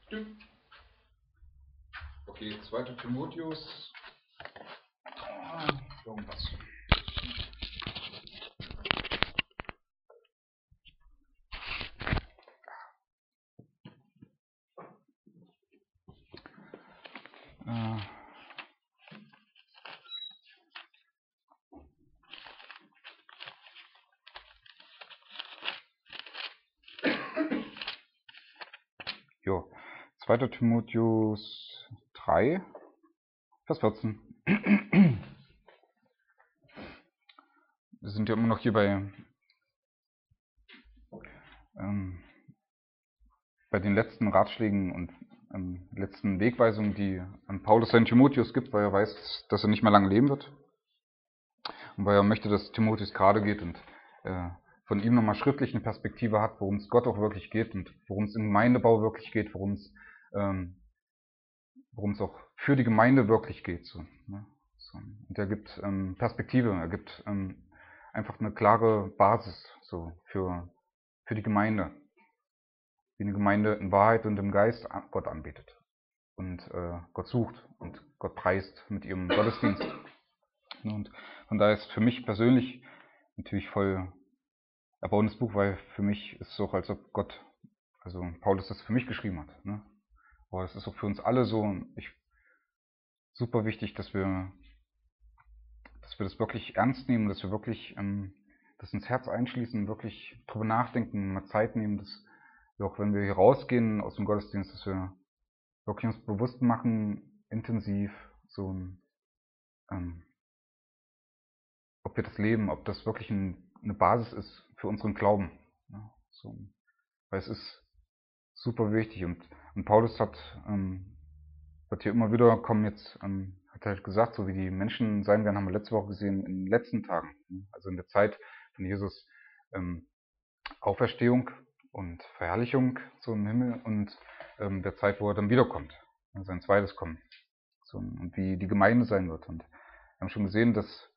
Okay, 2. Timotheus. Irgendwas. Jo, 2. Timotheus 3, Vers 14. Wir sind ja immer noch hier bei den letzten Ratschlägen und letzten Wegweisungen, die Paulus seinen Timotheus gibt, weil er weiß, dass er nicht mehr lange leben wird. Und weil er möchte, dass Timotheus gerade geht und von ihm nochmal schriftlich eine Perspektive hat, worum es Gott auch wirklich geht und worum es im Gemeindebau wirklich geht, worum es auch für die Gemeinde wirklich geht. So, ne? So. Und er gibt Perspektive, er gibt einfach eine klare Basis so für die Gemeinde, wie eine Gemeinde in Wahrheit und im Geist Gott anbetet und Gott sucht und Gott preist mit ihrem Gottesdienst. Und von daher ist für mich persönlich natürlich voll erbauendes Buch, weil für mich ist es auch, als ob Gott, also Paulus das für mich geschrieben hat. Ne? Aber es ist auch für uns alle so super wichtig, dass wir das wirklich ernst nehmen, dass wir wirklich das ins Herz einschließen, wirklich drüber nachdenken, mal Zeit nehmen, dass wir auch, wenn wir hier rausgehen aus dem Gottesdienst, dass wir wirklich uns bewusst machen, intensiv, so ob wir das leben, ob das wirklich eine Basis ist für unseren Glauben. Ja, so. Weil es ist super wichtig und Paulus wird hier immer wieder kommen jetzt, hat er halt gesagt, so wie die Menschen sein werden, haben wir letzte Woche gesehen, in den letzten Tagen, also in der Zeit von Jesus Auferstehung und Verherrlichung so im Himmel und der Zeit, wo er dann wiederkommt, sein zweites Kommen, so, und wie die Gemeinde sein wird. Und wir haben schon gesehen, dass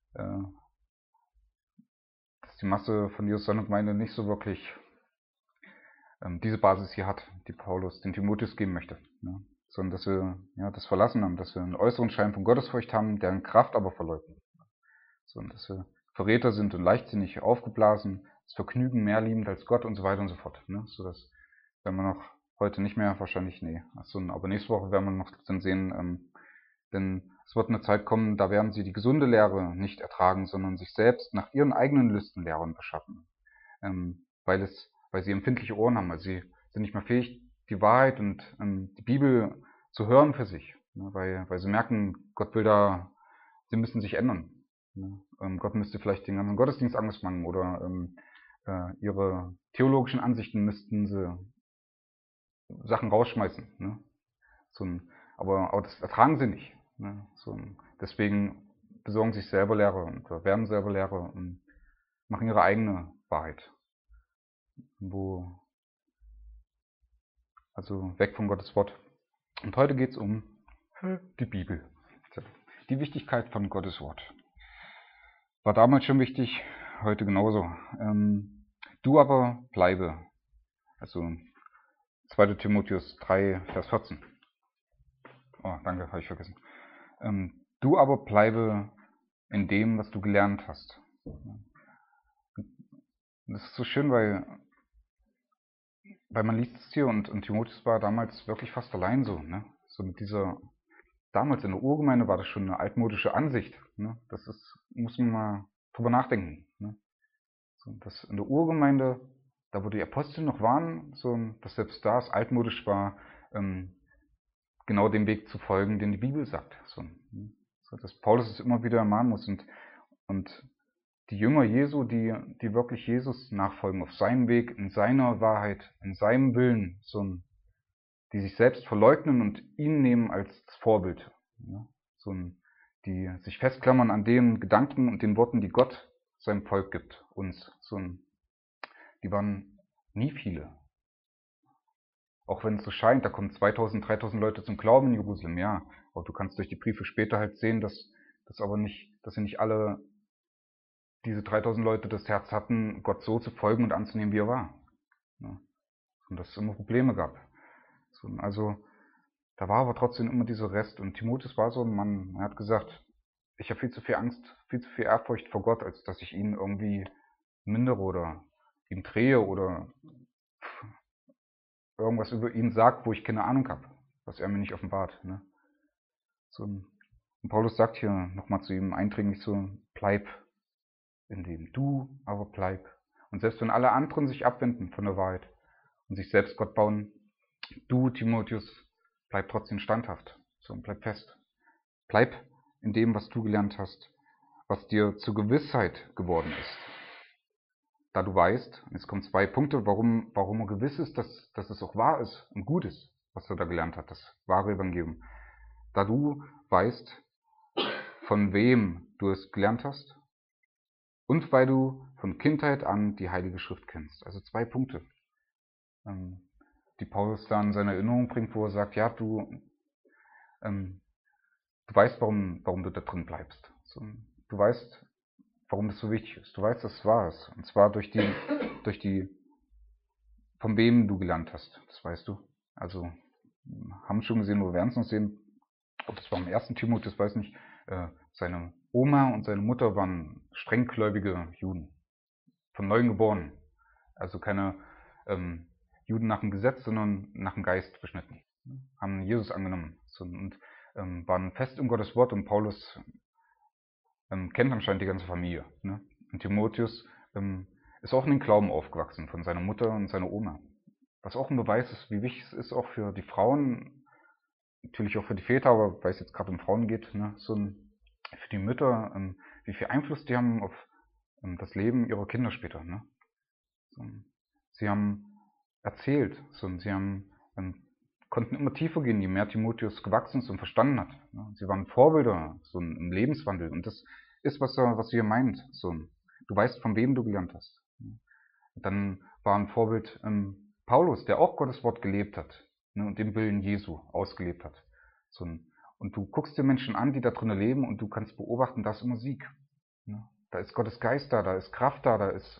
die Masse von Jesus seiner Gemeinde nicht so wirklich diese Basis hier hat, die Paulus den Timotheus geben möchte, ne? Sondern dass wir das verlassen haben, dass wir einen äußeren Schein von Gottesfurcht haben, deren Kraft aber verleugnet, sondern dass wir Verräter sind und leichtsinnig aufgeblasen, das Vergnügen mehr liebend als Gott und so weiter und so fort, ne? So dass, wenn wir noch heute nicht mehr, wahrscheinlich, aber nächste Woche werden wir noch dann sehen, denn es wird eine Zeit kommen, da werden sie die gesunde Lehre nicht ertragen, sondern sich selbst nach ihren eigenen Lüsten Lehren beschaffen, weil sie empfindliche Ohren haben, also sie sind nicht mehr fähig, die Wahrheit und die Bibel zu hören für sich, ne, weil sie merken, sie müssen sich ändern. Ne. Gott müsste vielleicht den ganzen Gottesdienst anders machen oder ihre theologischen Ansichten müssten sie Sachen rausschmeißen. Ne. Aber das ertragen sie nicht. Ne. Deswegen besorgen sich selber Lehre und werden selber Lehre und machen ihre eigene Wahrheit. Also weg von Gottes Wort. Und heute geht es um die Bibel. Die Wichtigkeit von Gottes Wort. War damals schon wichtig, heute genauso. Du aber bleibe. Also 2. Timotheus 3, Vers 14. Oh, danke, habe ich vergessen. Du aber bleibe in dem, was du gelernt hast. Das ist so schön, weil man liest es hier und Timotheus war damals wirklich fast allein so, ne? So mit dieser, damals in der Urgemeinde war das schon eine altmodische Ansicht, ne? Muss man mal drüber nachdenken, ne? So, dass in der Urgemeinde, da wo die Apostel noch waren, so, dass selbst da es altmodisch war, genau dem Weg zu folgen, den die Bibel sagt. So, ne? So, dass Paulus es immer wieder ermahnen muss und die Jünger Jesu, die wirklich Jesus nachfolgen, auf seinem Weg, in seiner Wahrheit, in seinem Willen, die sich selbst verleugnen und ihn nehmen als Vorbild, ne? Die sich festklammern an den Gedanken und den Worten, die Gott seinem Volk gibt, uns. Die waren nie viele. Auch wenn es so scheint, da kommen 2000, 3000 Leute zum Glauben in Jerusalem, ja. Aber du kannst durch die Briefe später halt sehen, dass sie nicht alle diese 3000 Leute das Herz hatten, Gott so zu folgen und anzunehmen, wie er war. Und dass es immer Probleme gab. So, also da war aber trotzdem immer dieser Rest. Und Timotheus war so ein Mann, er hat gesagt, ich habe viel zu viel Angst, viel zu viel Ehrfurcht vor Gott, als dass ich ihn irgendwie mindere oder ihm drehe oder irgendwas über ihn sagt, wo ich keine Ahnung habe, was er mir nicht offenbart. Ne? So, und Paulus sagt hier nochmal zu ihm eindringlich so, bleib in dem, du aber bleib. Und selbst wenn alle anderen sich abwenden von der Wahrheit und sich selbst Gott bauen, du, Timotheus, bleib trotzdem standhaft. So, bleib fest. Bleib in dem, was du gelernt hast, was dir zur Gewissheit geworden ist. Da du weißt, jetzt kommen 2 Punkte, warum er gewiss ist, dass es auch wahr ist und gut ist, was er da gelernt hat, das wahre Evangelium. Da du weißt, von wem du es gelernt hast und weil du von Kindheit an die Heilige Schrift kennst. Also 2 Punkte, die Paulus da in seine Erinnerung bringt, wo er sagt, ja, du weißt, warum du da drin bleibst. So, du weißt, warum das so wichtig ist. Du weißt, dass es wahr ist. Und zwar durch die, von wem du gelernt hast. Das weißt du. Also, haben schon gesehen, wir werden es noch sehen. Ob das war im 1. Timotheus, weiß nicht. Seine Oma und seine Mutter waren strenggläubige Juden. Von Neuem geboren. Also keine Juden nach dem Gesetz, sondern nach dem Geist beschnitten. Haben Jesus angenommen. Und waren fest in Gottes Wort. Und Paulus kennt anscheinend die ganze Familie. Ne? Und Timotheus ist auch in den Glauben aufgewachsen von seiner Mutter und seiner Oma. Was auch ein Beweis ist, wie wichtig es ist, auch für die Frauen, natürlich auch für die Väter, aber weil es jetzt gerade um Frauen geht, ne? Für die Mütter, wie viel Einfluss die haben auf das Leben ihrer Kinder später. Ne? Sie haben erzählt, sie haben, konnten immer tiefer gehen, je mehr Timotheus gewachsen ist und verstanden hat. Ne? Sie waren Vorbilder im Lebenswandel. Und das ist, was er hier meint. Du weißt, von wem du gelernt hast. Und dann war ein Vorbild Paulus, der auch Gottes Wort gelebt hat, ne, und den Willen Jesu ausgelebt hat. Und du guckst dir Menschen an, die da drinnen leben, und du kannst beobachten, da ist immer Sieg. Ne? Da ist Gottes Geist da ist Kraft da ist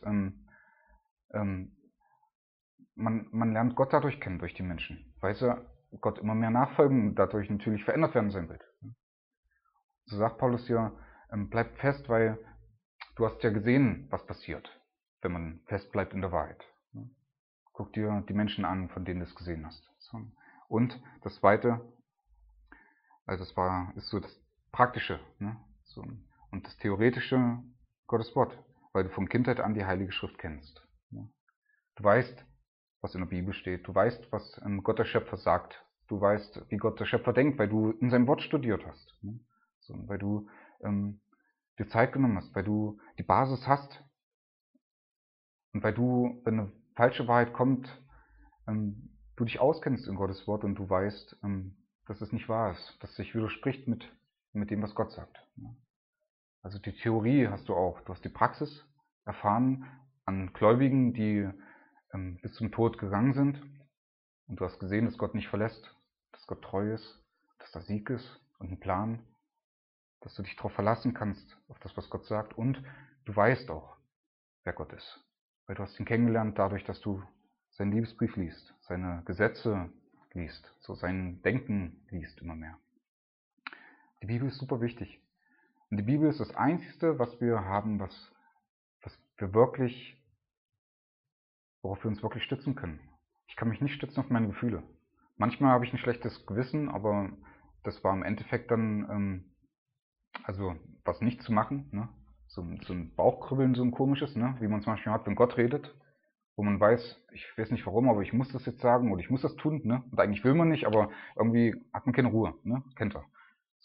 man lernt Gott dadurch kennen, durch die Menschen, weil sie Gott immer mehr nachfolgen und dadurch natürlich verändert werden sein Bild. So sagt Paulus hier, bleib fest, weil du hast ja gesehen, was passiert, wenn man fest bleibt in der Wahrheit. Guck dir die Menschen an, von denen du es gesehen hast. Und das Zweite, also ist so das Praktische, ne? Und das Theoretische, Gottes Wort, weil du von Kindheit an die Heilige Schrift kennst. Du weißt, was in der Bibel steht. Du weißt, was Gott der Schöpfer sagt. Du weißt, wie Gott der Schöpfer denkt, weil du in seinem Wort studiert hast. Weil du dir Zeit genommen hast, weil du die Basis hast und weil du, wenn eine falsche Wahrheit kommt, du dich auskennst in Gottes Wort und du weißt, dass es nicht wahr ist, dass es sich widerspricht mit dem, was Gott sagt. Also die Theorie hast du auch. Du hast die Praxis erfahren an Gläubigen, die bis zum Tod gegangen sind. Und du hast gesehen, dass Gott nicht verlässt, dass Gott treu ist, dass da Sieg ist und ein Plan, dass du dich darauf verlassen kannst, auf das, was Gott sagt. Und du weißt auch, wer Gott ist. Weil du hast ihn kennengelernt dadurch, dass du seinen Liebesbrief liest, seine Gesetze liest, so sein Denken liest immer mehr. Die Bibel ist super wichtig. Und die Bibel ist das Einzige, was wir haben, was wir wirklich, worauf wir uns wirklich stützen können. Ich kann mich nicht stützen auf meine Gefühle. Manchmal habe ich ein schlechtes Gewissen, aber das war im Endeffekt dann, also was nicht zu machen, ne? So ein Bauchkribbeln, so ein komisches, ne? Wie man es manchmal hat, wenn Gott redet, wo man weiß, ich weiß nicht warum, aber ich muss das jetzt sagen oder ich muss das tun, ne? Und eigentlich will man nicht, aber irgendwie hat man keine Ruhe, ne? Kennt er.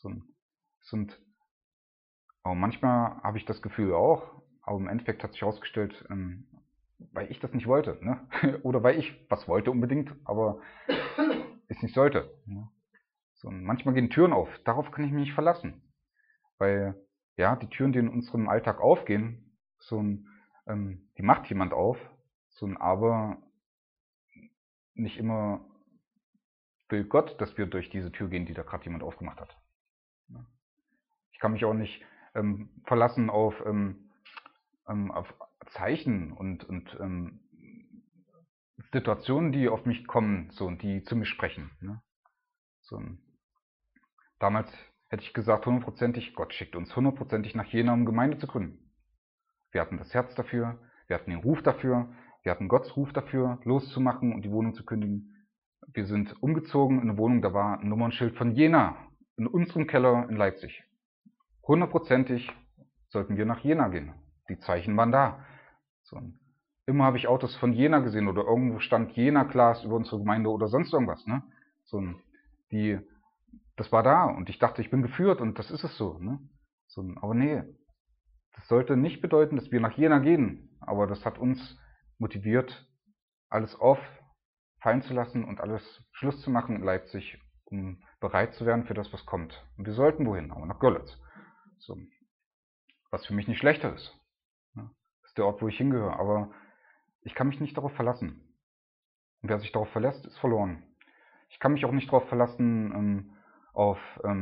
Aber manchmal habe ich das Gefühl auch, aber im Endeffekt hat sich herausgestellt, weil ich das nicht wollte, ne? Oder weil ich was wollte unbedingt, aber es nicht sollte. Ne? Manchmal gehen Türen auf, darauf kann ich mich nicht verlassen. Weil, ja, die Türen, die in unserem Alltag aufgehen, die macht jemand auf, aber nicht immer will Gott, dass wir durch diese Tür gehen, die da gerade jemand aufgemacht hat. Ich kann mich auch nicht verlassen auf Zeichen und Situationen, die auf mich kommen, so, und die zu mir sprechen. Ne? So, damals hätte ich gesagt, 100%, Gott schickt uns 100% nach Jena, um Gemeinde zu gründen. Wir hatten das Herz dafür, wir hatten den Ruf dafür, wir hatten Gottes Ruf dafür, loszumachen und die Wohnung zu kündigen. Wir sind umgezogen in eine Wohnung, da war ein Nummernschild von Jena, in unserem Keller in Leipzig. 100% sollten wir nach Jena gehen. Die Zeichen waren da. So. Immer habe ich Autos von Jena gesehen oder irgendwo stand Jena-Glas über unsere Gemeinde oder sonst irgendwas. Ne? So, das war da und ich dachte, ich bin geführt und das ist es so. Ne? So, aber nee, das sollte nicht bedeuten, dass wir nach Jena gehen, aber das hat uns motiviert, alles auffallen zu lassen und alles Schluss zu machen in Leipzig, um bereit zu werden für das, was kommt. Und wir sollten wohin, aber nach Görlitz. So. Was für mich nicht schlechter ist. Das ist der Ort, wo ich hingehöre, aber ich kann mich nicht darauf verlassen. Und wer sich darauf verlässt, ist verloren. Ich kann mich auch nicht darauf verlassen, auf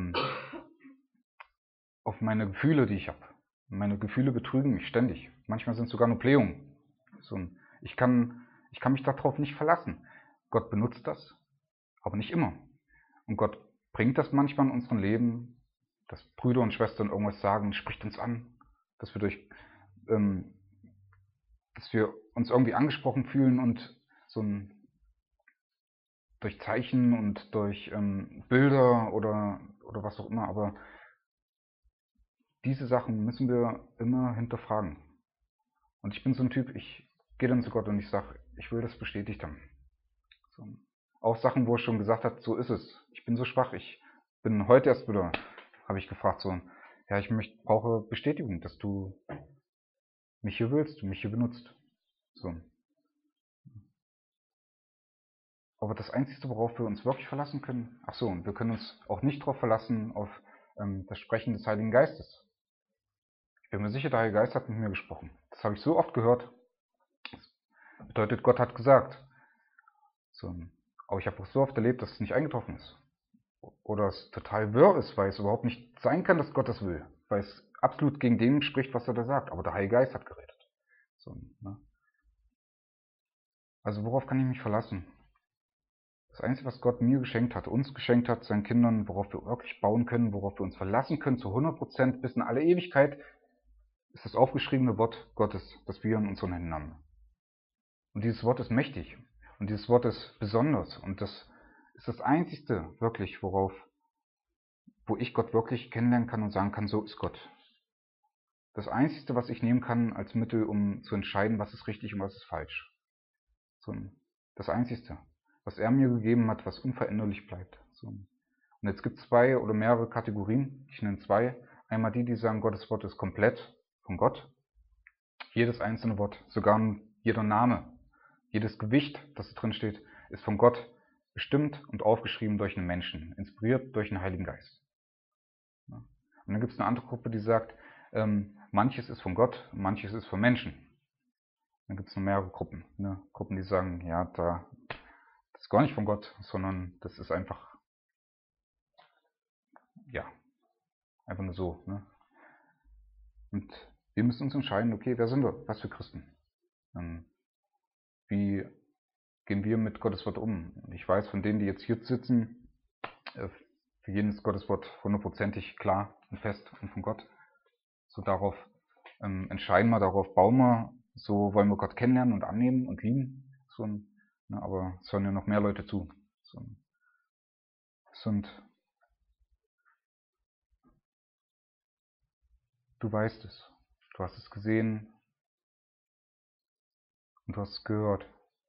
meine Gefühle, die ich habe. Meine Gefühle betrügen mich ständig. Manchmal sind es sogar nur Blähungen. So, ich kann mich darauf nicht verlassen. Gott benutzt das, aber nicht immer. Und Gott bringt das manchmal in unserem Leben, dass Brüder und Schwestern irgendwas sagen, spricht uns an, dass wir dass wir uns irgendwie angesprochen fühlen und durch Zeichen und durch Bilder oder was auch immer, aber diese Sachen müssen wir immer hinterfragen. Und ich bin so ein Typ, ich gehe dann zu Gott und ich sage, ich will das bestätigt haben. So. Auch Sachen, wo er schon gesagt hat, so ist es. Ich bin so schwach, ich bin heute erst wieder, habe ich gefragt, so, ja, ich brauche Bestätigung, dass du mich hier willst, du mich hier benutzt. So. Aber das Einzige, worauf wir uns wirklich verlassen können, ach so, und wir können uns auch nicht darauf verlassen, auf das Sprechen des Heiligen Geistes. Ich bin mir sicher, der Heilige Geist hat mit mir gesprochen. Das habe ich so oft gehört. Das bedeutet, Gott hat gesagt. So. Aber ich habe auch so oft erlebt, dass es nicht eingetroffen ist. Oder es total wirr ist, weil es überhaupt nicht sein kann, dass Gott das will. Weil es absolut gegen dem spricht, was er da sagt. Aber der Heilige Geist hat geredet. So, ne? Also worauf kann ich mich verlassen? Das Einzige, was Gott mir geschenkt hat, uns geschenkt hat, seinen Kindern, worauf wir wirklich bauen können, worauf wir uns verlassen können, zu 100% bis in alle Ewigkeit, ist das aufgeschriebene Wort Gottes, das wir in unseren Händen haben. Und dieses Wort ist mächtig. Und dieses Wort ist besonders. Und das ist das Einzige wirklich, wo ich Gott wirklich kennenlernen kann und sagen kann, so ist Gott. Das Einzige, was ich nehmen kann als Mittel, um zu entscheiden, was ist richtig und was ist falsch. So, das Einzige, was er mir gegeben hat, was unveränderlich bleibt. So. Und jetzt gibt es 2 oder mehrere Kategorien, ich nenne 2. Einmal die sagen, Gottes Wort ist komplett von Gott. Jedes einzelne Wort, sogar jeder Name, jedes Gewicht, das drin steht, ist von Gott bestimmt und aufgeschrieben durch einen Menschen, inspiriert durch den Heiligen Geist. Und dann gibt es eine andere Gruppe, die sagt, manches ist von Gott, manches ist von Menschen. Dann gibt es noch mehrere Gruppen. Ne? Gruppen, die sagen, ja, das ist gar nicht von Gott, sondern das ist einfach, ja, einfach nur so. Ne? Und wir müssen uns entscheiden, okay, wer sind wir? Was für Christen? Wie gehen wir mit Gottes Wort um? Ich weiß, von denen, die jetzt hier sitzen, für jeden ist Gottes Wort 100%ig klar und fest und von Gott. So darauf entscheiden wir, darauf bauen wir, so wollen wir Gott kennenlernen und annehmen und lieben. So, ne, aber es hören ja noch mehr Leute zu. So, du weißt es, du hast es gesehen und du hast es gehört.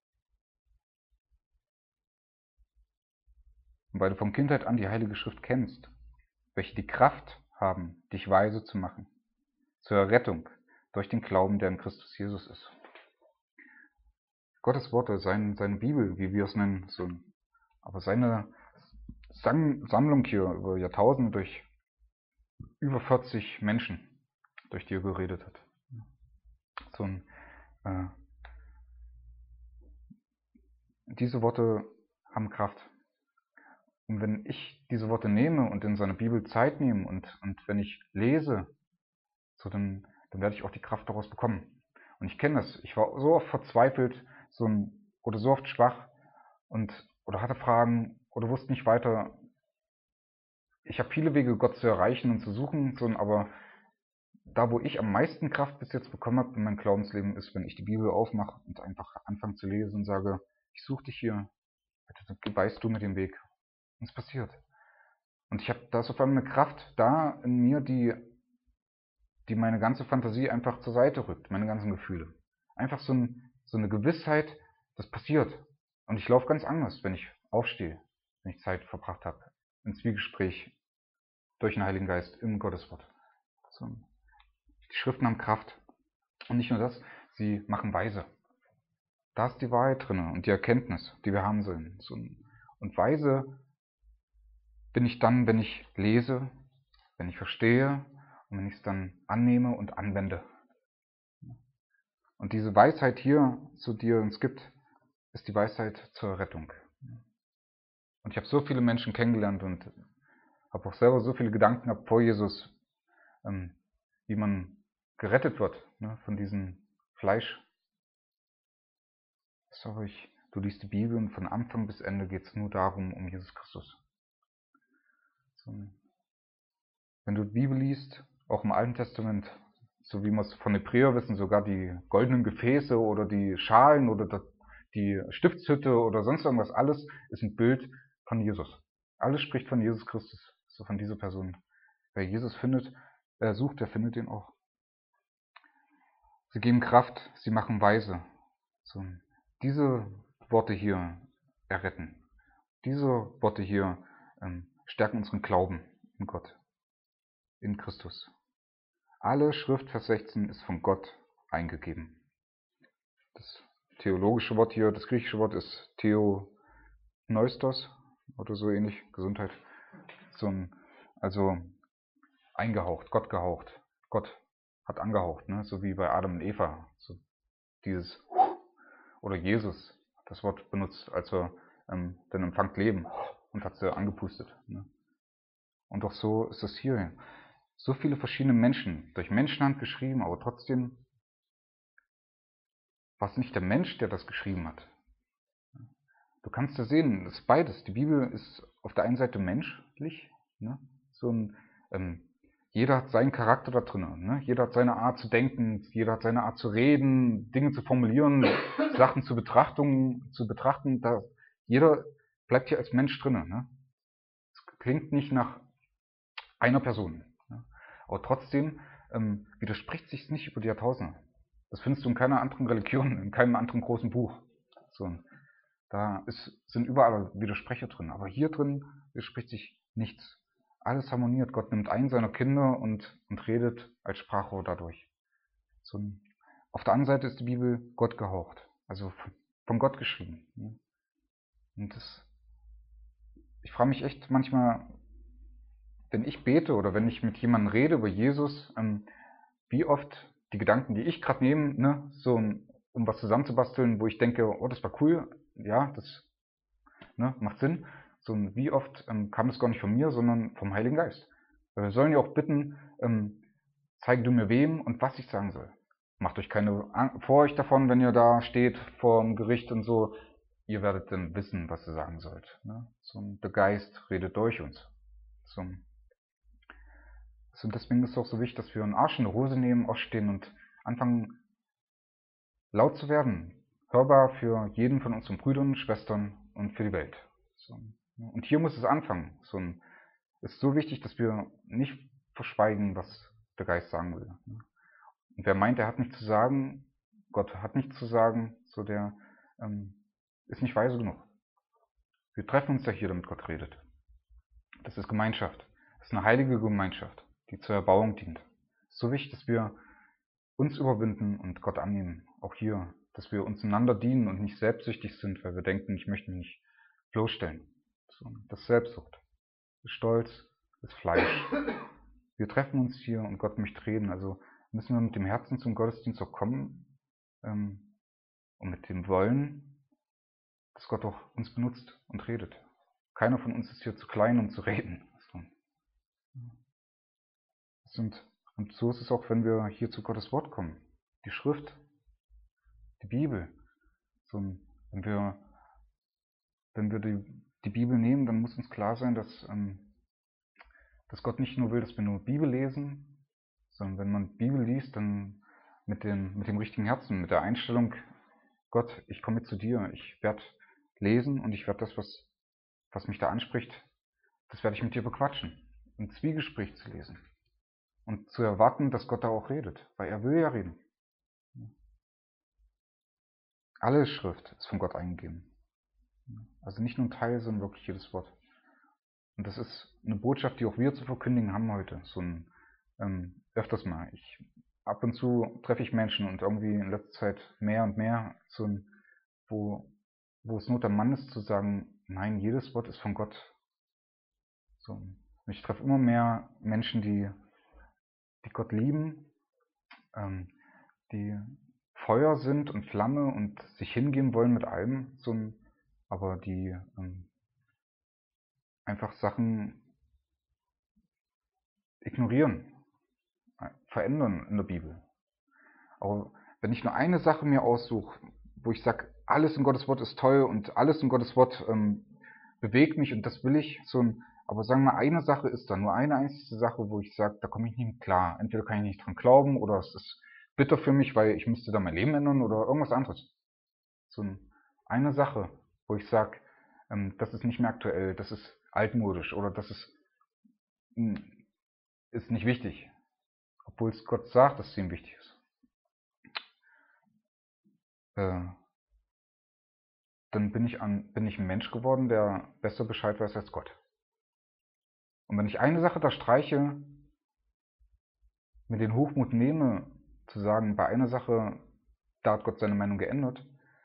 Und weil du von Kindheit an die Heilige Schrift kennst, welche die Kraft haben, dich weise zu machen, zur Errettung durch den Glauben, der in Christus Jesus ist. Gottes Worte, seine Bibel, wie wir es nennen, so, aber seine Sammlung hier über Jahrtausende durch über 40 Menschen, durch die er geredet hat. So diese Worte haben Kraft. Und wenn ich diese Worte nehme und in seiner Bibel Zeit nehme und wenn ich lese, so dann werde ich auch die Kraft daraus bekommen. Und ich kenne das. Ich war so oft verzweifelt, oder so oft schwach oder hatte Fragen oder wusste nicht weiter. Ich habe viele Wege, Gott zu erreichen und zu suchen, aber da, wo ich am meisten Kraft bis jetzt bekommen habe in meinem Glaubensleben, ist, wenn ich die Bibel aufmache und einfach anfange zu lesen und sage, ich suche dich hier, bitte weißt du mir den Weg. Und es passiert. Und da ist auf einmal eine Kraft da in mir, die meine ganze Fantasie einfach zur Seite rückt, meine ganzen Gefühle. Einfach so eine Gewissheit, das passiert. Und ich laufe ganz anders, wenn ich aufstehe, wenn ich Zeit verbracht habe, im Zwiegespräch durch den Heiligen Geist im Gotteswort. So. Die Schriften haben Kraft. Und nicht nur das, sie machen weise. Da ist die Wahrheit drin und die Erkenntnis, die wir haben sollen. Und weise bin ich dann, wenn ich lese, wenn ich verstehe und wenn ich es dann annehme und anwende. Und diese Weisheit hier, die uns gibt, ist die Weisheit zur Rettung. Und ich habe so viele Menschen kennengelernt und habe auch selber so viele Gedanken gehabt vor Jesus, wie man gerettet wird von diesem Fleisch. Du liest die Bibel und von Anfang bis Ende geht es nur darum, um Jesus Christus. Wenn du die Bibel liest, auch im Alten Testament, so wie wir es von Hebräer wissen, sogar die goldenen Gefäße oder die Schalen oder die Stiftshütte oder sonst irgendwas, alles ist ein Bild von Jesus. Alles spricht von Jesus Christus, so von dieser Person. Wer Jesus sucht, der findet ihn auch. Sie geben Kraft, sie machen weise. So, diese Worte hier erretten. Diese Worte hier stärken unseren Glauben in Gott, in Christus. Alle Schrift, Vers 16, ist von Gott eingegeben. Das theologische Wort hier, das griechische Wort ist Theopneustos oder so ähnlich, Gesundheit. Also eingehaucht, Gott gehaucht. Gott hat angehaucht, so wie bei Adam und Eva. So dieses oder Jesus hat das Wort benutzt, als er dann empfangt Leben und hat sie angepustet. Und auch so ist es hier. So viele verschiedene Menschen, durch Menschenhand geschrieben, aber trotzdem war es nicht der Mensch, der das geschrieben hat. Du kannst ja sehen, es ist beides. Die Bibel ist auf der einen Seite menschlich, jeder hat seinen Charakter da drin, jeder hat seine Art zu denken, jeder hat seine Art zu reden, Dinge zu formulieren, Sachen zu betrachten. Jeder bleibt hier als Mensch drin. Es klingt nicht nach einer Person. Aber trotzdem widerspricht sich es nicht über die Jahrtausende. Das findest du in keiner anderen Religion, in keinem anderen großen Buch. Sind überall Widersprecher drin. Aber hier drin widerspricht sich nichts. Alles harmoniert. Gott nimmt einen seiner Kinder und redet als Sprachrohr dadurch. Auf der anderen Seite ist die Bibel Gott gehaucht. Also von Gott geschrieben. Und ich frage mich echt manchmal, wenn ich bete oder wenn ich mit jemandem rede über Jesus, wie oft die Gedanken, die ich gerade nehme, um was zusammenzubasteln, wo ich denke, oh, das war cool, ja, das macht Sinn. Wie oft kam es gar nicht von mir, sondern vom Heiligen Geist. Wir sollen ja auch bitten, zeige du mir wem und was ich sagen soll. Macht euch keine Furcht davon, wenn ihr da steht vor dem Gericht und so. Ihr werdet dann wissen, was ihr sagen sollt. Der Geist redet durch uns. Und deswegen ist es auch so wichtig, dass wir einen Arsch in der Hose nehmen, aufstehen und anfangen laut zu werden. Hörbar für jeden von unseren Brüdern, Schwestern und für die Welt. Und hier muss es anfangen. Es ist so wichtig, dass wir nicht verschweigen, was der Geist sagen will. Und wer meint, er hat nichts zu sagen, Gott hat nichts zu sagen, der ist nicht weise genug. Wir treffen uns ja hier, damit Gott redet. Das ist Gemeinschaft. Das ist eine heilige Gemeinschaft, die zur Erbauung dient. Es ist so wichtig, dass wir uns überwinden und Gott annehmen. Auch hier, dass wir uns einander dienen und nicht selbstsüchtig sind, weil wir denken, ich möchte mich nicht bloßstellen. Das ist Selbstsucht. Das ist Stolz, das ist Fleisch. Wir treffen uns hier und Gott möchte reden. Also müssen wir mit dem Herzen zum Gottesdienst auch kommen und mit dem Wollen, dass Gott auch uns benutzt und redet. Keiner von uns ist hier zu klein, um zu reden. Und so ist es auch, wenn wir hier zu Gottes Wort kommen. Die Schrift, die Bibel. Wenn wir die Bibel nehmen, dann muss uns klar sein, dass Gott nicht nur will, dass wir nur Bibel lesen, sondern wenn man Bibel liest, dann mit dem richtigen Herzen, mit der Einstellung, Gott, ich komme zu dir, ich werde lesen und ich werde das, was mich da anspricht, das werde ich mit dir bequatschen. Ein Zwiegespräch zu lesen und zu erwarten, dass Gott da auch redet, weil er will ja reden. Alle Schrift ist von Gott eingegeben. Also nicht nur ein Teil, sondern wirklich jedes Wort. Und das ist eine Botschaft, die auch wir zu verkündigen haben heute. Öfters mal. Ab und zu treffe ich Menschen und irgendwie in letzter Zeit mehr und mehr, wo es Not am Mann ist, zu sagen, nein, jedes Wort ist von Gott. Und ich treffe immer mehr Menschen, die Gott lieben, die Feuer sind und Flamme und sich hingeben wollen mit allem, aber die einfach Sachen ignorieren, verändern in der Bibel. Aber wenn ich nur eine Sache mir aussuche, wo ich sage, alles in Gottes Wort ist toll und alles in Gottes Wort bewegt mich und das will ich, aber sagen wir, eine Sache ist da, nur eine einzige Sache, wo ich sage, da komme ich nicht mit klar. Entweder kann ich nicht dran glauben oder es ist bitter für mich, weil ich müsste da mein Leben ändern oder irgendwas anderes. Eine Sache, wo ich sage, das ist nicht mehr aktuell, das ist altmodisch oder das ist nicht wichtig, obwohl es Gott sagt, dass es ihm wichtig ist. Dann bin ich ein Mensch geworden, der besser Bescheid weiß als Gott. Und wenn ich eine Sache da streiche, mir den Hochmut nehme, zu sagen, bei einer Sache, da hat Gott seine Meinung geändert,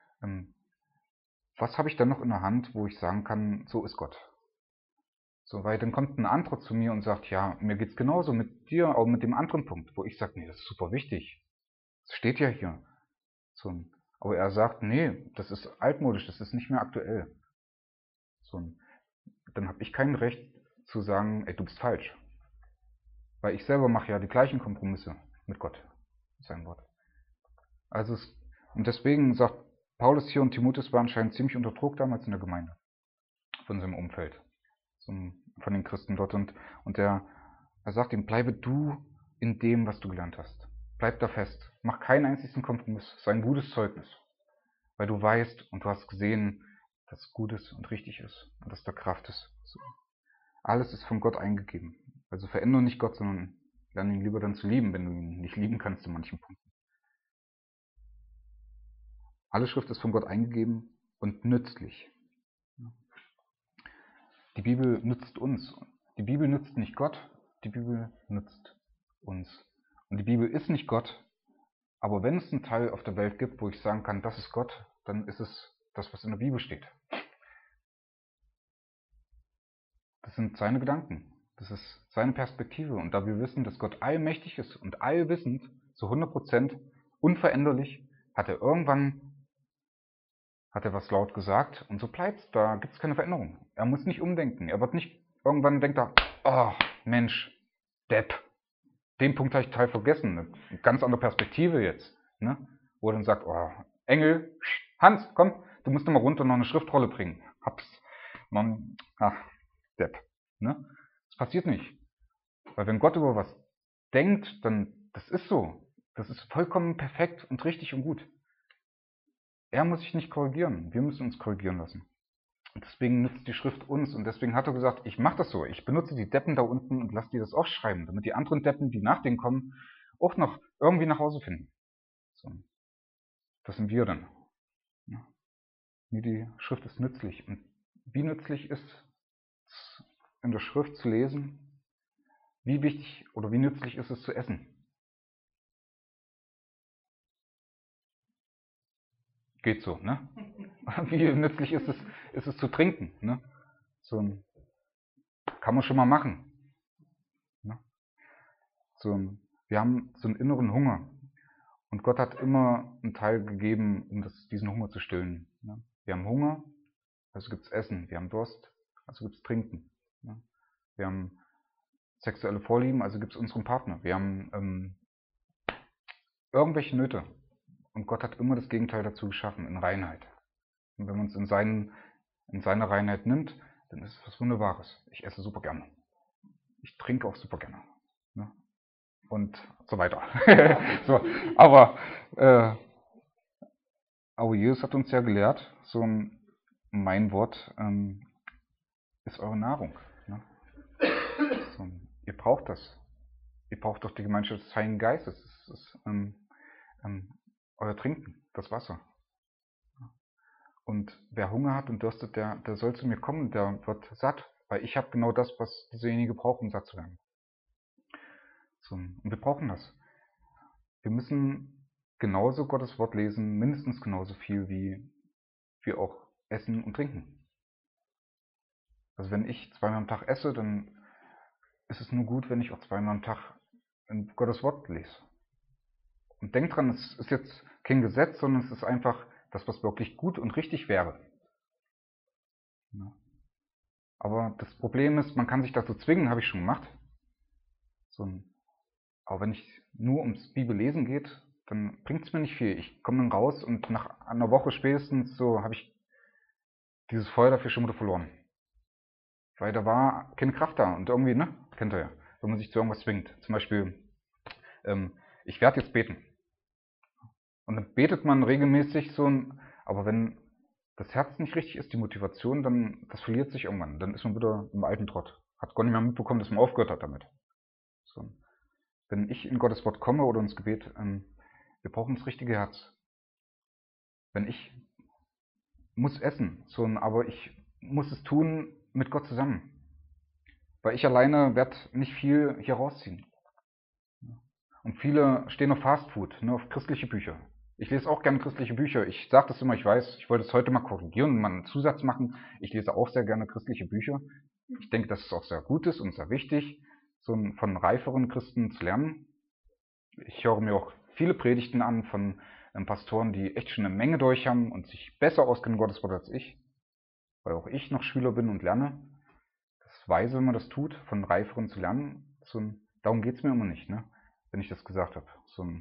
was habe ich dann noch in der Hand, wo ich sagen kann, so ist Gott? Weil dann kommt ein anderer zu mir und sagt, ja, mir geht's genauso mit dir, auch mit dem anderen Punkt, wo ich sage, nee, das ist super wichtig. Das steht ja hier. Aber er sagt, nee, das ist altmodisch, das ist nicht mehr aktuell. Dann habe ich kein Recht zu sagen, ey, du bist falsch. Weil ich selber mache ja die gleichen Kompromisse mit Gott, mit seinem Wort. Und deswegen sagt Paulus hier, und Timotheus war anscheinend ziemlich unter Druck damals in der Gemeinde, von seinem Umfeld, von den Christen dort. Und er sagt ihm, bleibe du in dem, was du gelernt hast. Bleib da fest. Mach keinen einzigen Kompromiss. Sei ein gutes Zeugnis. Weil du weißt und du hast gesehen, dass es gut ist und richtig ist und dass da Kraft ist. Alles ist von Gott eingegeben. Also verändere nicht Gott, sondern lerne ihn lieber dann zu lieben, wenn du ihn nicht lieben kannst in manchen Punkten. Alle Schrift ist von Gott eingegeben und nützlich. Die Bibel nützt uns. Die Bibel nützt nicht Gott, die Bibel nützt uns. Und die Bibel ist nicht Gott, aber wenn es einen Teil auf der Welt gibt, wo ich sagen kann, das ist Gott, dann ist es das, was in der Bibel steht. Das sind seine Gedanken. Das ist seine Perspektive. Und da wir wissen, dass Gott allmächtig ist und allwissend, zu 100%, unveränderlich, hat er was laut gesagt und so bleibt's. Da gibt's keine Veränderung. Er muss nicht umdenken. Er wird nicht, irgendwann denkt er, oh Mensch, Depp. Den Punkt habe ich total vergessen. Eine ganz andere Perspektive jetzt. Ne? Wo er dann sagt, oh, Engel, Hans, komm, du musst noch mal runter noch eine Schriftrolle bringen. Depp. Ne? Das passiert nicht. Weil wenn Gott über was denkt, dann, das ist so. Das ist vollkommen perfekt und richtig und gut. Er muss sich nicht korrigieren. Wir müssen uns korrigieren lassen. Und deswegen nützt die Schrift uns. Und deswegen hat er gesagt, ich mache das so. Ich benutze die Deppen da unten und lasse die das auch schreiben, damit die anderen Deppen, die nach denen kommen, auch noch irgendwie nach Hause finden. Das sind wir dann. Die Schrift ist nützlich. Und wie nützlich ist es, in der Schrift zu lesen? Wie wichtig oder wie nützlich ist es zu essen? Geht so, ne? Wie nützlich ist es zu trinken, ne? Kann man schon mal machen. Ne? Wir haben so einen inneren Hunger. Und Gott hat immer einen Teil gegeben, um diesen Hunger zu stillen. Ne? Wir haben Hunger, also gibt's Essen. Wir haben Durst, also gibt's Trinken. Ne? Wir haben sexuelle Vorlieben, also gibt's unseren Partner. Wir haben irgendwelche Nöte. Und Gott hat immer das Gegenteil dazu geschaffen, in Reinheit. Und wenn man es in seine Reinheit nimmt, dann ist es was Wunderbares. Ich esse super gerne. Ich trinke auch super gerne. Ne? Und so weiter. So, aber Jesus hat uns ja gelehrt, so mein Wort ist eure Nahrung. Ne? So, ihr braucht das. Ihr braucht doch die Gemeinschaft des Heiligen Geistes. Das ist euer Trinken, das Wasser. Und wer Hunger hat und dürstet, der soll zu mir kommen, der wird satt. Weil ich habe genau das, was dieserjenige braucht, um satt zu werden. So, und wir brauchen das. Wir müssen genauso Gottes Wort lesen, mindestens genauso viel wie wir auch essen und trinken. Also wenn ich zweimal am Tag esse, dann ist es nur gut, wenn ich auch zweimal am Tag in Gottes Wort lese. Und denkt dran, es ist jetzt kein Gesetz, sondern es ist einfach das, was wirklich gut und richtig wäre. Ja. Aber das Problem ist, man kann sich dazu zwingen, habe ich schon gemacht. Aber wenn ich nur ums Bibellesen geht, dann bringt es mir nicht viel. Ich komme dann raus und nach einer Woche spätestens so habe ich dieses Feuer dafür schon wieder verloren. Weil da war keine Kraft da und irgendwie, ne, kennt ihr ja, wenn man sich zu irgendwas zwingt. Zum Beispiel, ich werde jetzt beten. Und dann betet man regelmäßig so, aber wenn das Herz nicht richtig ist, die Motivation, dann das verliert sich irgendwann. Dann ist man wieder im alten Trott. Hat gar nicht mehr mitbekommen, dass man aufgehört hat damit. So. Wenn ich in Gottes Wort komme oder ins Gebet, wir brauchen das richtige Herz. Wenn ich muss essen, so, aber ich muss es tun mit Gott zusammen. Weil ich alleine werde nicht viel hier rausziehen. Und viele stehen auf Fastfood, ne, auf christliche Bücher. Ich lese auch gerne christliche Bücher. Ich sage das immer, ich weiß, ich wollte es heute mal korrigieren und mal einen Zusatz machen. Ich lese auch sehr gerne christliche Bücher. Ich denke, dass es auch sehr gut ist und sehr wichtig, so von reiferen Christen zu lernen. Ich höre mir auch viele Predigten an von Pastoren, die echt schon eine Menge durch haben und sich besser auskennen Gottes Wort als ich, weil auch ich noch Schüler bin und lerne. Das ist weise, wenn man das tut, von reiferen zu lernen. Darum geht es mir immer nicht, ne? Wenn ich das gesagt habe.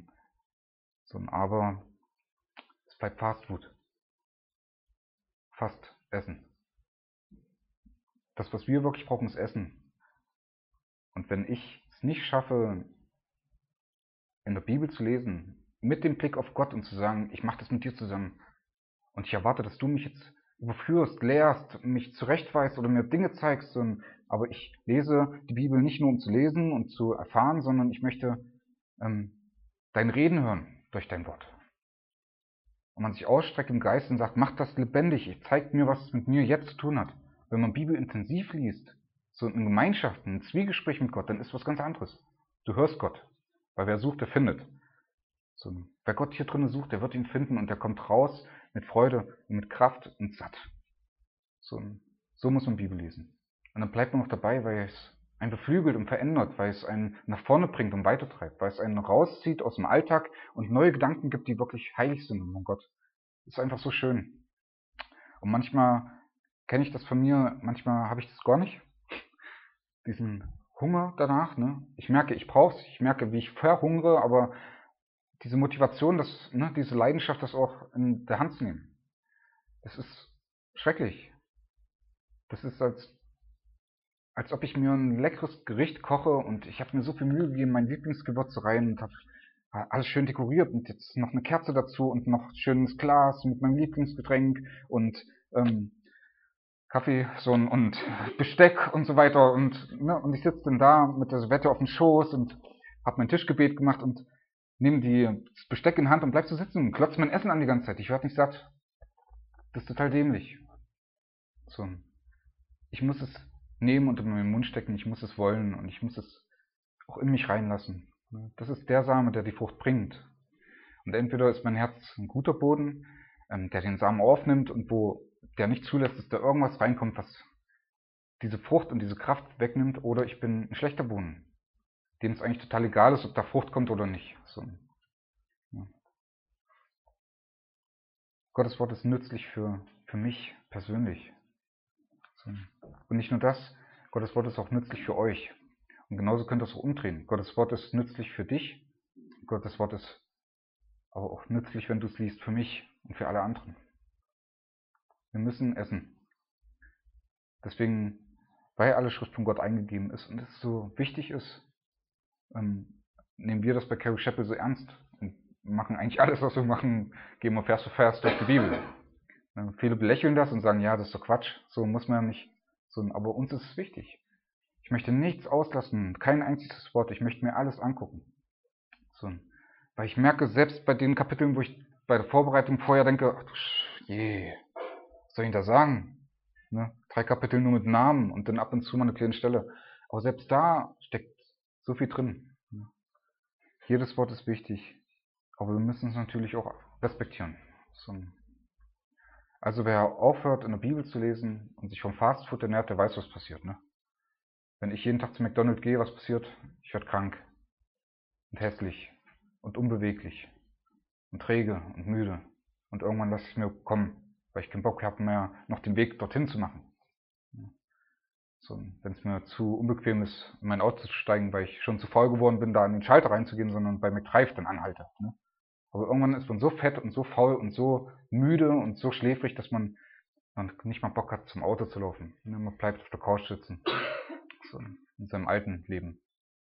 Aber es bleibt Fastfood. Fast Essen. Das, was wir wirklich brauchen, ist Essen. Und wenn ich es nicht schaffe, in der Bibel zu lesen, mit dem Blick auf Gott und zu sagen, ich mache das mit dir zusammen und ich erwarte, dass du mich jetzt überführst, lehrst, mich zurechtweist oder mir Dinge zeigst, aber ich lese die Bibel nicht nur, um zu lesen und zu erfahren, sondern ich möchte dein Reden hören durch dein Wort. Und man sich ausstreckt im Geist und sagt, mach das lebendig, zeigt mir, was es mit mir jetzt zu tun hat. Wenn man Bibel intensiv liest, so in Gemeinschaften, ein Zwiegespräch mit Gott, dann ist was ganz anderes. Du hörst Gott, weil wer sucht, der findet. Wer Gott hier drinnen sucht, der wird ihn finden und der kommt raus mit Freude und mit Kraft und satt. So muss man Bibel lesen. Und dann bleibt man noch dabei, weil es einen beflügelt und verändert, weil es einen nach vorne bringt und weitertreibt, weil es einen rauszieht aus dem Alltag und neue Gedanken gibt, die wirklich heilig sind. Oh Gott, das ist einfach so schön. Und manchmal kenne ich das von mir, manchmal habe ich das gar nicht. Diesen Hunger danach, ne? Ich merke, ich brauche es, ich merke, wie ich verhungere, aber diese Motivation, diese Leidenschaft, das auch in der Hand zu nehmen, das ist schrecklich. Das ist, als ob ich mir ein leckeres Gericht koche und ich habe mir so viel Mühe gegeben, mein Lieblingsgewürze rein und habe alles schön dekoriert und jetzt noch eine Kerze dazu und noch ein schönes Glas mit meinem Lieblingsgetränk und Kaffee und Besteck und so weiter und ich sitze dann da mit der Servette auf dem Schoß und habe mein Tischgebet gemacht und nehme das Besteck in die Hand und bleib so sitzen und klotze mein Essen an die ganze Zeit. Ich werde nicht satt. Das ist total dämlich. Ich muss es nehmen und in meinen Mund stecken, ich muss es wollen und ich muss es auch in mich reinlassen. Das ist der Same, der die Frucht bringt. Und entweder ist mein Herz ein guter Boden, der den Samen aufnimmt und der nicht zulässt, dass da irgendwas reinkommt, was diese Frucht und diese Kraft wegnimmt, oder ich bin ein schlechter Boden, dem es eigentlich total egal ist, ob da Frucht kommt oder nicht. Ja. Gottes Wort ist nützlich für mich persönlich. Und nicht nur das, Gottes Wort ist auch nützlich für euch. Und genauso könnt ihr es auch umdrehen. Gottes Wort ist nützlich für dich. Gottes Wort ist aber auch nützlich, wenn du es liest, für mich und für alle anderen. Wir müssen essen. Deswegen, weil alle Schrift von Gott eingegeben ist und es so wichtig ist, nehmen wir das bei Carey Chapel so ernst und machen eigentlich alles, was wir machen, gehen wir Vers für Vers durch die Bibel. Viele belächeln das und sagen, ja, das ist doch Quatsch, so muss man ja nicht. Aber uns ist es wichtig. Ich möchte nichts auslassen, kein einziges Wort, ich möchte mir alles angucken. Weil ich merke, selbst bei den Kapiteln, wo ich bei der Vorbereitung vorher denke, ach du was soll ich da sagen? 3 Kapitel nur mit Namen und dann ab und zu mal eine kleine Stelle. Aber selbst da steckt so viel drin. Jedes Wort ist wichtig, aber wir müssen es natürlich auch respektieren. Also wer aufhört, in der Bibel zu lesen und sich vom Fastfood ernährt, der weiß, was passiert. Wenn ich jeden Tag zu McDonald's gehe, was passiert? Ich werde krank und hässlich und unbeweglich und träge und müde. Und irgendwann lasse ich es mir kommen, weil ich keinen Bock habe mehr, noch den Weg dorthin zu machen. Wenn es mir zu unbequem ist, in mein Auto zu steigen, weil ich schon zu faul geworden bin, da an den Schalter reinzugehen, sondern bei McDrive dann anhalte. Aber irgendwann ist man so fett und so faul und so müde und so schläfrig, dass man nicht mal Bock hat, zum Auto zu laufen. Man bleibt auf der Couch sitzen. In seinem alten Leben.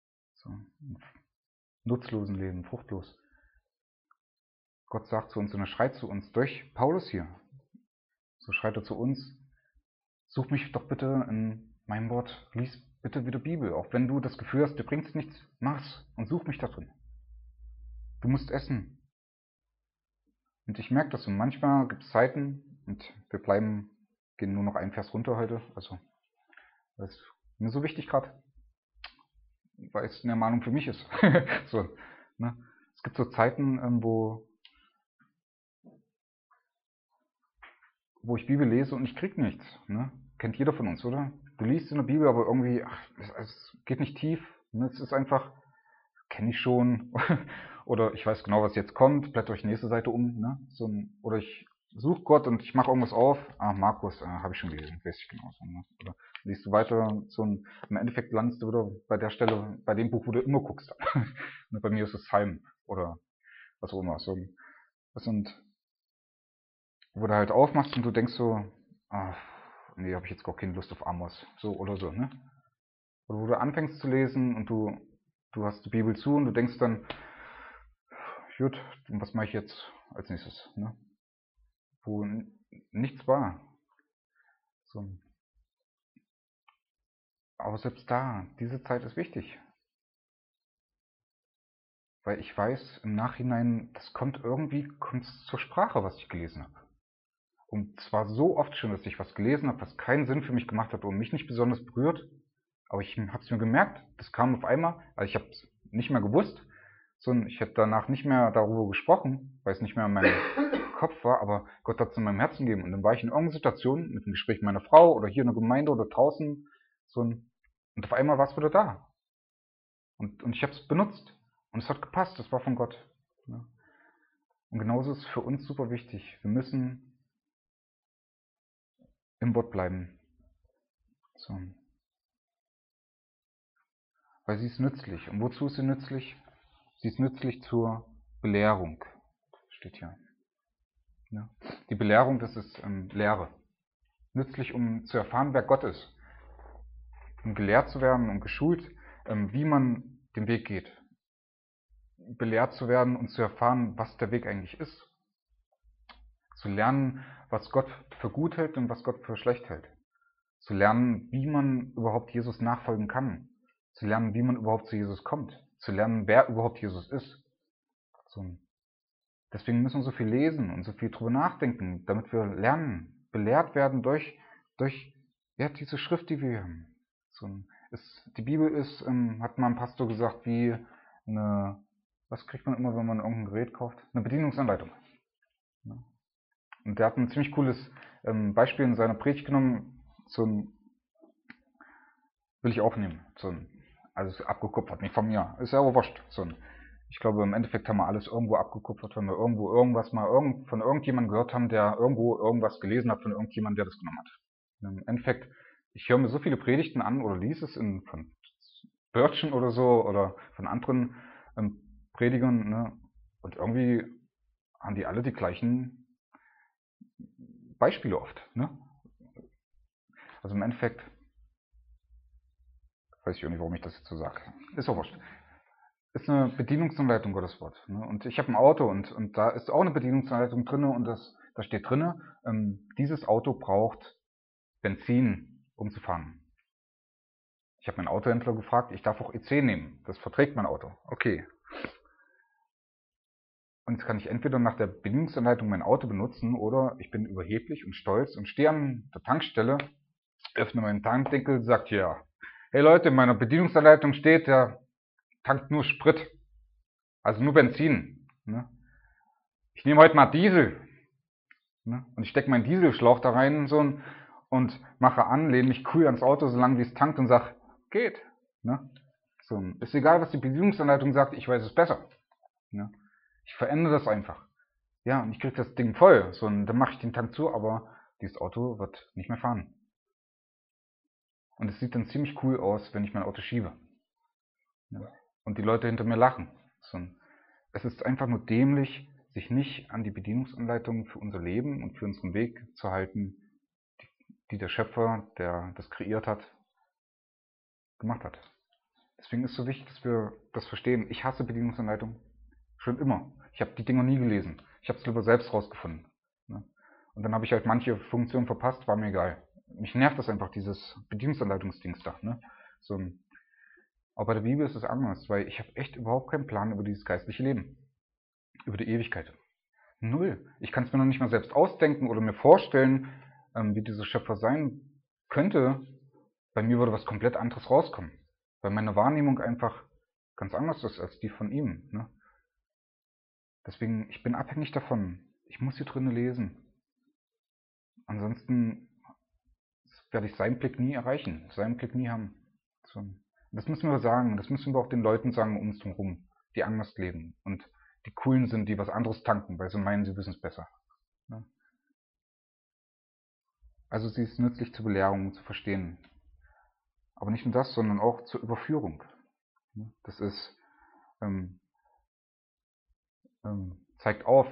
Nutzlosen Leben, fruchtlos. Gott sagt zu uns und er schreit zu uns durch Paulus hier. So schreit er zu uns, such mich doch bitte in meinem Wort, lies bitte wieder Bibel, auch wenn du das Gefühl hast, dir bringt's nichts, mach's und such mich da drin. Du musst essen. Und ich merke das, und manchmal gibt es Zeiten, und wir gehen nur noch einen Vers runter heute, also das ist mir so wichtig gerade, weil es eine Ermahnung für mich ist. Es gibt so Zeiten, wo ich Bibel lese und ich krieg nichts. Kennt jeder von uns, oder? Du liest in der Bibel, aber irgendwie, es geht nicht tief. Es ist einfach, kenne ich schon. Oder ich weiß genau, was jetzt kommt, blätter euch die nächste Seite um. Oder ich suche Gott und ich mache irgendwas auf. Markus, habe ich schon gelesen, weiß ich genau. Oder liest du weiter, im Endeffekt landest du wieder bei der Stelle, bei dem Buch, wo du immer guckst. Bei mir ist es Psalm oder was auch immer. Wo du halt aufmachst und du denkst so, nee, habe ich jetzt gar keine Lust auf Amos. Oder so. Oder wo du anfängst zu lesen und du hast die Bibel zu und du denkst dann, gut, was mache ich jetzt als nächstes? Wo nichts war. Aber selbst da, diese Zeit ist wichtig. Weil ich weiß im Nachhinein, das kommt zur Sprache, was ich gelesen habe. Und zwar so oft schon, dass ich was gelesen habe, was keinen Sinn für mich gemacht hat und mich nicht besonders berührt. Aber ich habe es mir gemerkt, das kam auf einmal, also ich habe es nicht mehr gewusst, sondern ich hätte danach nicht mehr darüber gesprochen, weil es nicht mehr in meinem Kopf war, aber Gott hat es in meinem Herzen gegeben. Und dann war ich in irgendeiner Situation mit einem Gespräch mit meiner Frau oder hier in der Gemeinde oder draußen, und auf einmal war es wieder da. Und ich habe es benutzt und es hat gepasst, das war von Gott. Und genauso ist es für uns super wichtig. Wir müssen im Wort bleiben. Weil sie ist nützlich. Und wozu ist sie nützlich? Sie ist nützlich zur Belehrung, steht hier. Die Belehrung, das ist Lehre. Nützlich, um zu erfahren, wer Gott ist. Um gelehrt zu werden und geschult, wie man den Weg geht. Belehrt zu werden und zu erfahren, was der Weg eigentlich ist. Zu lernen, was Gott für gut hält und was Gott für schlecht hält. Zu lernen, wie man überhaupt Jesus nachfolgen kann. Zu lernen, wie man überhaupt zu Jesus kommt. Zu lernen, wer überhaupt Jesus ist. Deswegen müssen wir so viel lesen und so viel drüber nachdenken, damit wir lernen, belehrt werden durch diese Schrift, die wir haben. Die Bibel ist, hat mal ein Pastor gesagt, wie was kriegt man immer, wenn man irgendein Gerät kauft? Eine Bedienungsanleitung. Und der hat ein ziemlich cooles Beispiel in seiner Predigt genommen, will ich aufnehmen, also abgekupfert, nicht von mir, ist ja aber wurscht. Ich glaube, im Endeffekt haben wir alles irgendwo abgekupfert, wenn wir irgendwo irgendwas mal von irgendjemandem gehört haben, der irgendwo irgendwas gelesen hat von irgendjemandem, der das genommen hat. Im Endeffekt, ich höre mir so viele Predigten an oder lese es von Börtchen oder so oder von anderen Predigern, und irgendwie haben die alle die gleichen Beispiele oft. Ne? Also im Endeffekt, weiß ich auch nicht, warum ich das jetzt so sage. Ist auch wurscht. Ist eine Bedienungsanleitung Gottes Wort. Ne? Und ich habe ein Auto und da ist auch eine Bedienungsanleitung drin und da steht drin, dieses Auto braucht Benzin, um zu fahren. Ich habe meinen Autohändler gefragt, ich darf auch EC nehmen. Das verträgt mein Auto. Okay. Und jetzt kann ich entweder nach der Bedienungsanleitung mein Auto benutzen oder ich bin überheblich und stolz und stehe an der Tankstelle, öffne meinen Tankdeckel, sagt ja, hey Leute, in meiner Bedienungsanleitung steht, der tankt nur Sprit, also nur Benzin. Ne? Ich nehme heute mal Diesel. Ne? Und ich stecke meinen Dieselschlauch da rein und mache an, lehne mich cool ans Auto, solange wie es tankt und sage, geht. Ne? So, ist egal, was die Bedienungsanleitung sagt, ich weiß es besser. Ne? Ich verändere das einfach. Ja, und ich kriege das Ding voll. So, und dann mache ich den Tank zu, aber dieses Auto wird nicht mehr fahren. Und es sieht dann ziemlich cool aus, wenn ich mein Auto schiebe. Ja. Und die Leute hinter mir lachen. So, es ist einfach nur dämlich, sich nicht an die Bedienungsanleitungen für unser Leben und für unseren Weg zu halten, die der Schöpfer, der das kreiert hat, gemacht hat. Deswegen ist es so wichtig, dass wir das verstehen. Ich hasse Bedienungsanleitungen. Schon immer. Ich habe die Dinger nie gelesen. Ich habe es lieber selbst rausgefunden. Ne? Und dann habe ich halt manche Funktionen verpasst, war mir egal. Mich nervt das einfach, dieses Bedienungsanleitungsdings da. Ne? So, aber bei der Bibel ist es anders, weil ich habe echt überhaupt keinen Plan über dieses geistliche Leben. Über die Ewigkeit. Null. Ich kann es mir noch nicht mal selbst ausdenken oder mir vorstellen, wie dieser Schöpfer sein könnte. Bei mir würde was komplett anderes rauskommen. Weil meine Wahrnehmung einfach ganz anders ist als die von ihm. Ne? Deswegen, ich bin abhängig davon. Ich muss hier drinnen lesen. Ansonsten werde ich seinen Blick nie erreichen, seinen Blick nie haben. So. Das müssen wir sagen, das müssen wir auch den Leuten sagen um uns herum, die anders leben und die coolen sind, die was anderes tanken, weil sie meinen, sie wissen es besser. Ne? Also sie ist nützlich zur Belehrung, zu verstehen. Aber nicht nur das, sondern auch zur Überführung. Das ist, zeigt auf,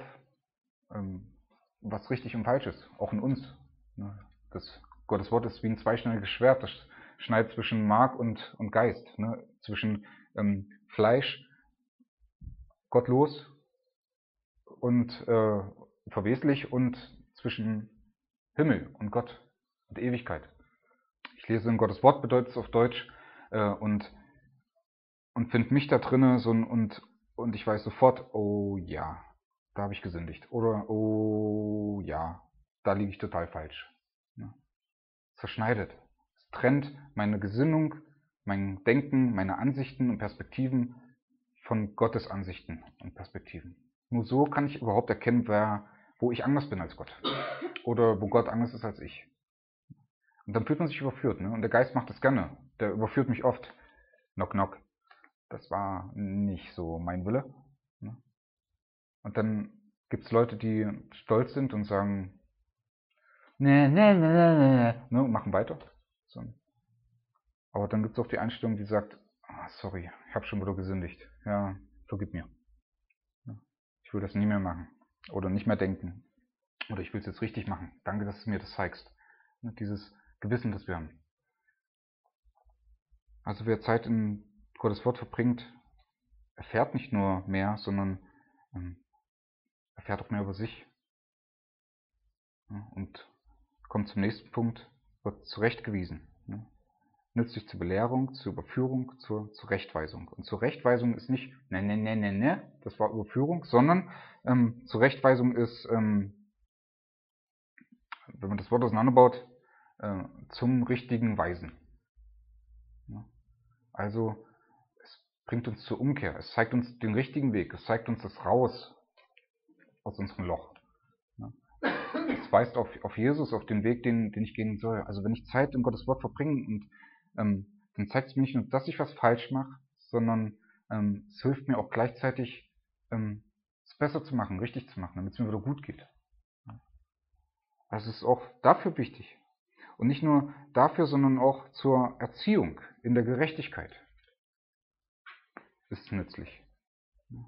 was richtig und falsch ist, auch in uns. Das Gottes Wort ist wie ein zweischneidiges Schwert, das schneidet zwischen Mark und Geist, ne? Zwischen Fleisch, gottlos und verweslich und zwischen Himmel und Gott und Ewigkeit. Ich lese in Gottes Wort, bedeutet es auf Deutsch, und finde mich da drinne und ich weiß sofort, oh ja, da habe ich gesündigt. Oder oh ja, da liege ich total falsch. Ja. Es zerschneidet. Es trennt meine Gesinnung, mein Denken, meine Ansichten und Perspektiven von Gottes Ansichten und Perspektiven. Nur so kann ich überhaupt erkennen, wo ich anders bin als Gott. Oder wo Gott anders ist als ich. Und dann fühlt man sich überführt. Ne? Und der Geist macht das gerne. Der überführt mich oft. Knock, knock. Das war nicht so mein Wille. Ne? Und dann gibt es Leute, die stolz sind und sagen, ne, und machen weiter. So. Aber dann gibt es auch die Einstellung, die sagt, sorry, ich habe schon wieder gesündigt. Ja, vergib mir. Ich will das nie mehr machen. Oder nicht mehr denken. Oder ich will es jetzt richtig machen. Danke, dass du mir das zeigst. Dieses Gewissen, das wir haben. Also wer Zeit in Gottes Wort verbringt, erfährt nicht nur mehr, sondern erfährt auch mehr über sich. Und kommt zum nächsten Punkt, wird zurechtgewiesen. Nützlich zur Belehrung, zur Überführung, zur Zurechtweisung. Und Zurechtweisung ist nicht, ne, das war Überführung, sondern Zurechtweisung ist, wenn man das Wort auseinanderbaut, zum richtigen Weisen. Also es bringt uns zur Umkehr, es zeigt uns den richtigen Weg, es zeigt uns das Raus aus unserem Loch. Es weist auf Jesus, auf den Weg, den ich gehen soll. Also wenn ich Zeit in Gottes Wort verbringe und dann zeigt es mir nicht nur, dass ich was falsch mache, sondern es hilft mir auch gleichzeitig, es besser zu machen, richtig zu machen, damit es mir wieder gut geht. Das ist auch dafür wichtig. Und nicht nur dafür, sondern auch zur Erziehung in der Gerechtigkeit ist es nützlich.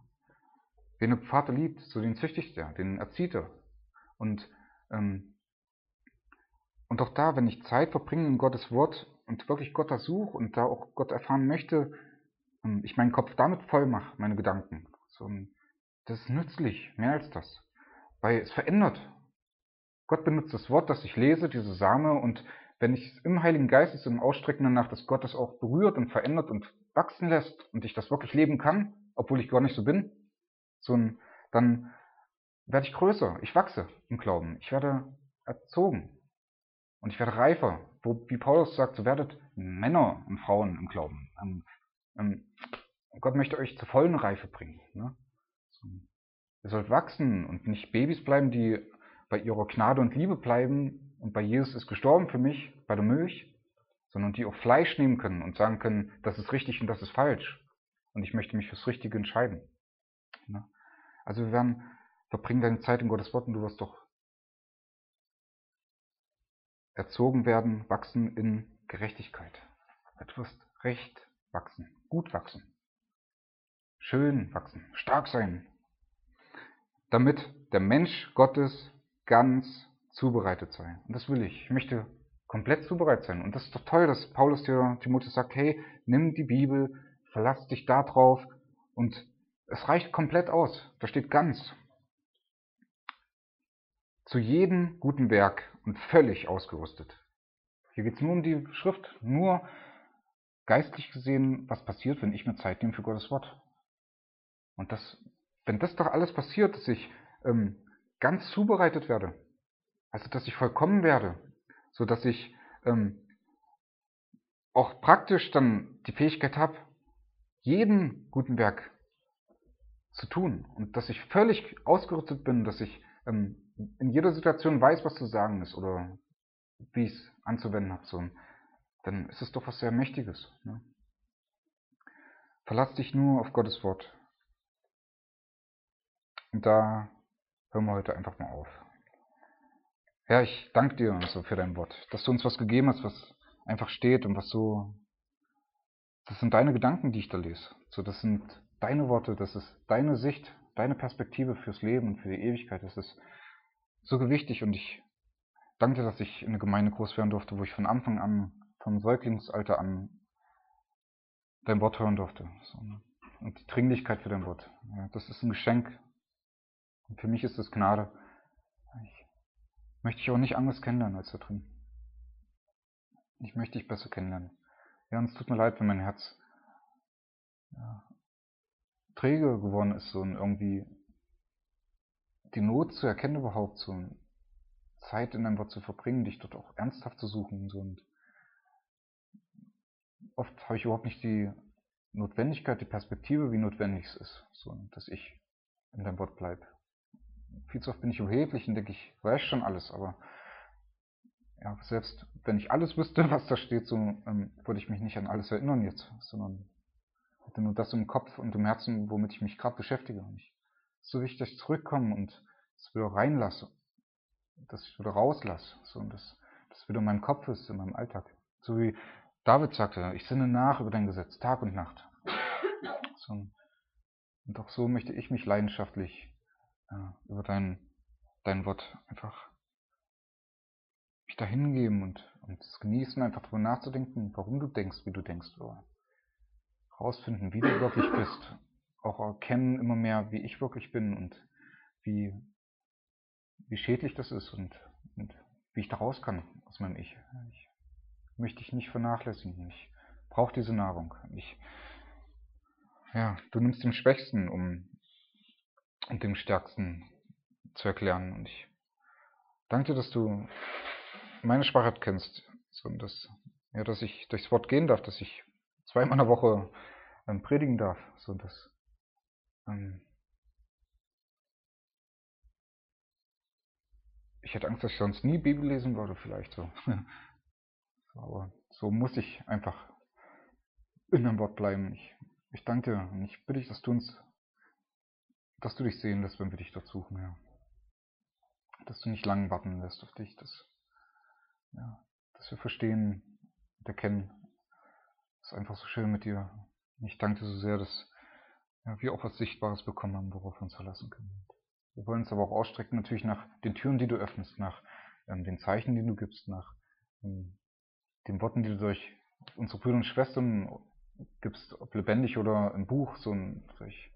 Wen der Vater liebt, so den züchtigt er, den erzieht er. Und Und auch da, wenn ich Zeit verbringe in Gottes Wort und wirklich Gott da suche und da auch Gott erfahren möchte, ich meinen Kopf damit voll mache, meine Gedanken. So, das ist nützlich, mehr als das. Weil es verändert. Gott benutzt das Wort, das ich lese, diese Same, und wenn ich im Heiligen Geist ist, im Ausstrecken danach, dass Gott das auch berührt und verändert und wachsen lässt und ich das wirklich leben kann, obwohl ich gar nicht so bin, dann werde ich größer, ich wachse im Glauben, ich werde erzogen und ich werde reifer. Wie Paulus sagt, so werdet Männer und Frauen im Glauben. Gott möchte euch zur vollen Reife bringen. Ne? Ihr sollt wachsen und nicht Babys bleiben, die bei ihrer Gnade und Liebe bleiben und bei Jesus ist gestorben für mich, bei der Milch, sondern die auch Fleisch nehmen können und sagen können, das ist richtig und das ist falsch. Und ich möchte mich fürs Richtige entscheiden. Ne? Also verbring deine Zeit in Gottes Wort und du wirst doch erzogen werden, wachsen in Gerechtigkeit. Du wirst recht wachsen, gut wachsen, schön wachsen, stark sein, damit der Mensch Gottes ganz zubereitet sei. Und das will ich. Ich möchte komplett zubereitet sein. Und das ist doch toll, dass Paulus dir Timotheus sagt, hey, nimm die Bibel, verlass dich da drauf und es reicht komplett aus. Da steht ganz. Zu jedem guten Werk und völlig ausgerüstet. Hier geht es nur um die Schrift, nur geistlich gesehen, was passiert, wenn ich mir Zeit nehme für Gottes Wort. Und wenn das doch alles passiert, dass ich ganz zubereitet werde, also dass ich vollkommen werde, so dass ich auch praktisch dann die Fähigkeit habe, jeden guten Werk zu tun und dass ich völlig ausgerüstet bin, dass ich in jeder Situation weiß, was zu sagen ist oder wie ich es anzuwenden habe, so, dann ist es doch was sehr Mächtiges. Ne? Verlass dich nur auf Gottes Wort. Und da hören wir heute einfach mal auf. Herr, ich danke dir also für dein Wort, dass du uns was gegeben hast, was einfach steht und das sind deine Gedanken, die ich da lese. So, das sind deine Worte, das ist deine Sicht, deine Perspektive fürs Leben und für die Ewigkeit. Das ist so gewichtig und ich danke dir, dass ich in einer Gemeinde groß werden durfte, wo ich von Anfang an, vom Säuglingsalter an, dein Wort hören durfte. So, ne? Und die Dringlichkeit für dein Wort. Ja, das ist ein Geschenk. Und für mich ist es Gnade. Ich möchte dich auch nicht anders kennenlernen als da drin. Ich möchte dich besser kennenlernen. Ja, und es tut mir leid, wenn mein Herz träge geworden ist, so und irgendwie die Not zu erkennen überhaupt, so Zeit in deinem Wort zu verbringen, dich dort auch ernsthaft zu suchen. So, und oft habe ich überhaupt nicht die Notwendigkeit, die Perspektive, wie notwendig es ist, so, dass ich in deinem Wort bleibe. Viel zu oft bin ich überheblich und denke, ich weiß schon alles, aber ja, selbst wenn ich alles wüsste, was da steht, so würde ich mich nicht an alles erinnern jetzt, sondern hätte nur das im Kopf und im Herzen, womit ich mich gerade beschäftige. Und es ist so wichtig, dass ich zurückkomme und es wieder reinlasse, dass ich wieder rauslasse, so, und das wieder in meinem Kopf ist, in meinem Alltag. So wie David sagte, ich sinne nach über dein Gesetz, Tag und Nacht. So, und auch so möchte ich mich leidenschaftlich über dein Wort einfach mich da hingeben und es genießen, einfach darüber nachzudenken, warum du denkst, wie du denkst, oder herausfinden, wie du wirklich bist, auch erkennen immer mehr, wie ich wirklich bin und wie schädlich das ist und wie ich da raus kann aus meinem Ich. Ich möchte dich nicht vernachlässigen, ich brauche diese Nahrung. Du nimmst den Schwächsten, um dem Stärksten zu erklären, und ich danke dir, dass du meine Schwachheit kennst, so, dass ich durchs Wort gehen darf, dass ich zweimal in der Woche predigen darf, so dass ich hätte Angst, dass ich sonst nie Bibel lesen würde, vielleicht so. Aber so muss ich einfach in deinem Wort bleiben. Ich danke dir und ich bitte dich, dass du dich sehen lässt, wenn wir dich dort suchen, ja. Dass du nicht lang warten lässt auf dich, dass wir verstehen und erkennen, es ist einfach so schön mit dir. Ich danke dir so sehr, dass wir auch was Sichtbares bekommen haben, worauf wir uns verlassen können. Wir wollen uns aber auch ausstrecken natürlich nach den Türen, die du öffnest, nach den Zeichen, die du gibst, nach den Worten, die du durch unsere Brüder und Schwestern gibst, ob lebendig oder im Buch, durch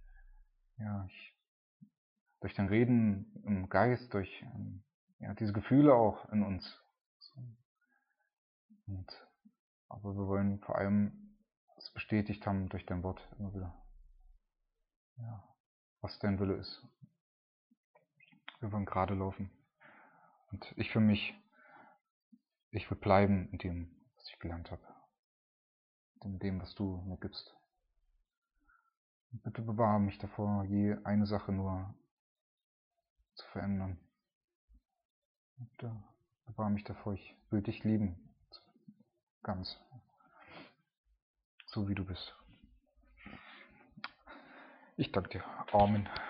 dein Reden im Geist, durch diese Gefühle auch in uns. Aber wir wollen vor allem es bestätigt haben durch dein Wort immer wieder, was dein Wille ist. Wir wollen gerade laufen. Und ich für mich, ich will bleiben in dem, was ich gelernt habe. In dem, was du mir gibst. Und bitte bewahre mich davor, je eine Sache nur zu verändern. Bitte bewahre mich davor, ich will dich lieben. Ganz. So wie du bist. Ich danke dir. Amen.